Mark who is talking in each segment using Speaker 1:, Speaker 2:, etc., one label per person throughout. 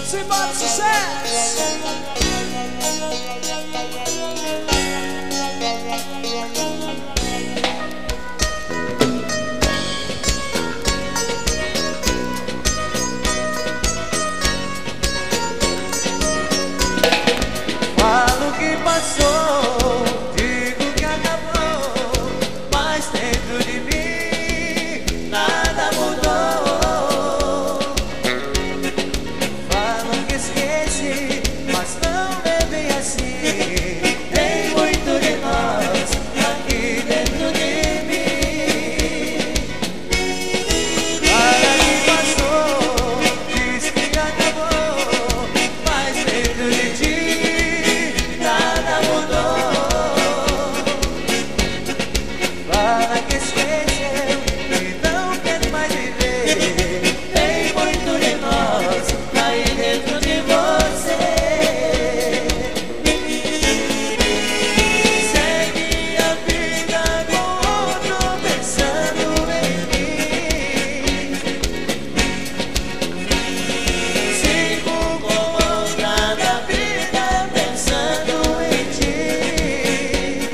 Speaker 1: Simbora, sucesso!
Speaker 2: Falo que passou, digo que acabou, mas dentro de mim nada mudou. Falam que esqueci, mas não é bem assim. Tem muito de nós aqui dentro de mim. Fala que passou, diz que acabou, mas dentro de ti nada mudou. Fala que esqueceu e não quer mais viver. Tem muito de nós aí dentro de você. Segue a vida com outro pensando em mim. Sigo com outra da vida pensando em ti.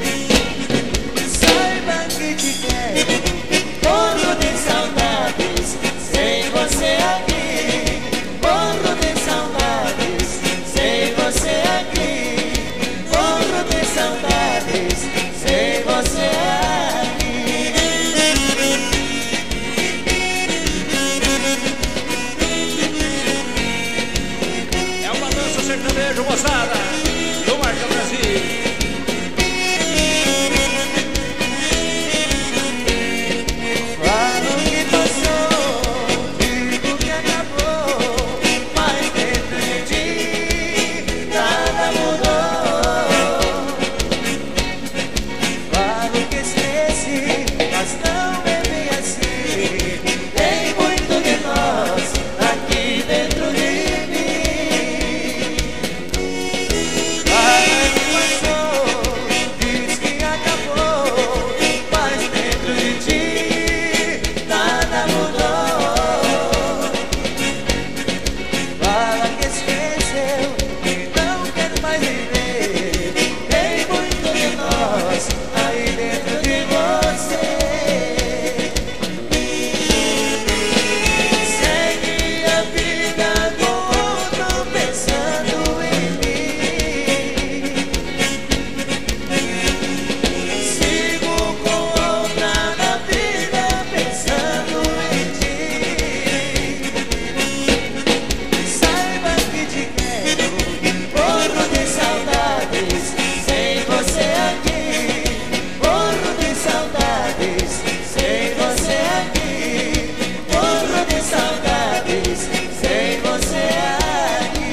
Speaker 2: Saiba que te quero, morro de saudades sem você aqui. Morro de saudades sem você aqui. Morro de saudades sem você aqui.
Speaker 1: É o balanço sertanejo, moçada, do Marca Brasil.
Speaker 2: Falo que passou, digo que acabou, mas dentro de ti nada mudou. Falo que esqueci, mas não é bem assim. Tem muito de nós aqui dentro de mim. Fala que passou, diz que acabou, mas dentro de ti nada mudou. Fala que esqueceu e não quer mais viver. Tem muito de nós aí dentro de você. Segue a vida com outro pensando em mim. Sigo com outra na vida pensando em ti. Saiba que te quero, morro de saudades sem você aqui. Morro de saudades sem você aqui. Morro de saudades sem você aqui.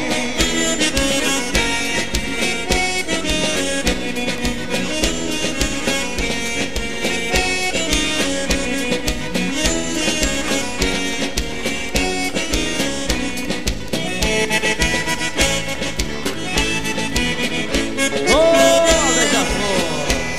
Speaker 1: Ô, beija-flor!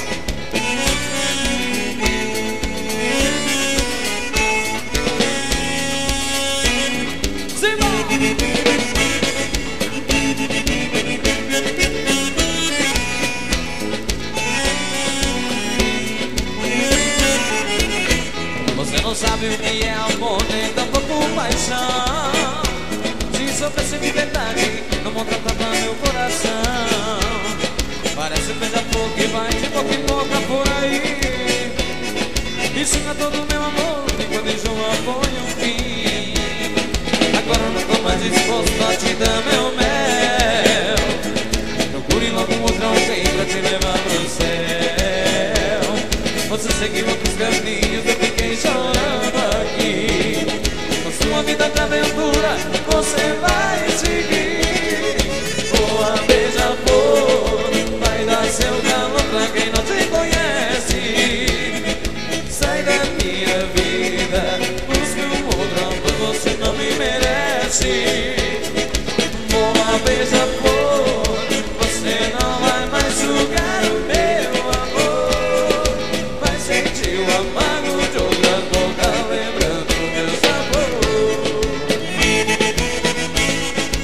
Speaker 2: Você não sabe o que é amor, nem tampouco paixão. Se soubesse de verdade, não maltratava meu coração. Parece um beija-flor que vai de boca em boca por aí. E xinga todo meu amor, e quando enjoa põe um fim. Agora não tô mais disposto a te dar meu mel. Procure logo outro alguém pra te levar pro céu. Você seguiu outros caminhos, eu fiquei chorando aqui. Na sua vida de aventura, você vai seguir. Boa beija-flor, vai dar seu calor pra quem não te conhece. Sai da minha vida, busque um outro amor, você não me merece. Boa beija-flor, você não vai mais sugar o meu amor. Vai sentir o amargo de outra boca, lembrando o meu sabor.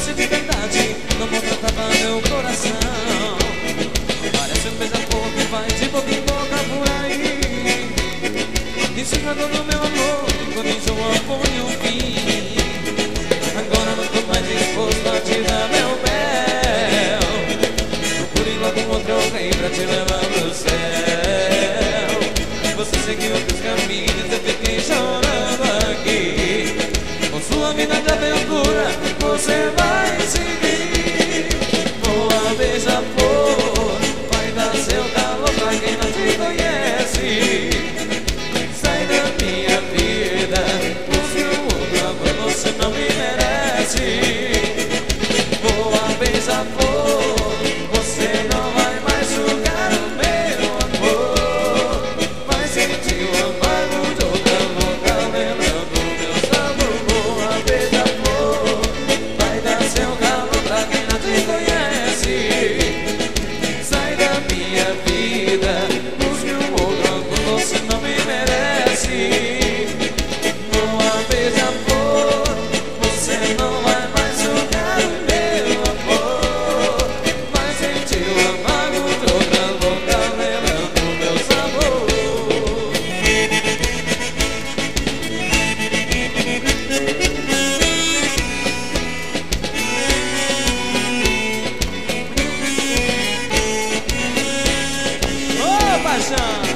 Speaker 2: soubesse de verdade, não maltratava meu coração. Parece um beija-flor que vai de boca em boca por aí, ensinando no meu amor, quando enjoa põe um fim. Agora não tô mais disposto a te dar meu mel. Procure logo outro alguém pra te levar pro céu. Você seguiu outros caminhos, eu fiquei chorando aqui. Com sua vida de aventura, você vai seguir. Voa, beija-flor, vai dar seu calor pra quem não te conhece. Sai da minha vida, busque um outro amor, você não me merece. Voa, beija-flor, você não vai mais sugar o meu amor. Vai sentir o amargo de outra boca, lembrando meu sabor. Voa, beija-flor, vai dar seu calor pra quem não te conhece. Sai da minha vida, busque um outro amor, você não me merece. Voa, beija-flor, você não vai mais sugar o meu amor. Vai sentir o amargo de outra boca, lembrando meu sabor. Ô, paixão!